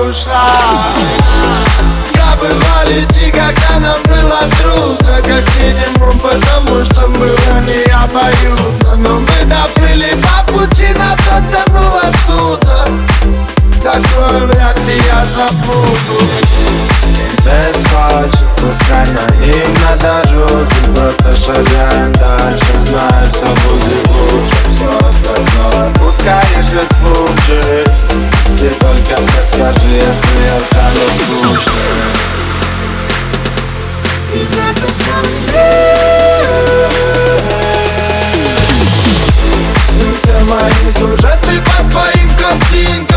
душа. Бывали дни, когда нам было трудно, как минимум, потому что было необоюдно. Но мы доплыли по пути, на то тянуло судно. Такое вряд ли я забуду. Без хочет, пускай наивно дождутся, просто шагаем дальше, знаю, все будет лучше. Все остальное пускай решит случай. Ты только мне скажи, если я стану скучным. И в этот момент все мои сюжеты по твоим картинкам.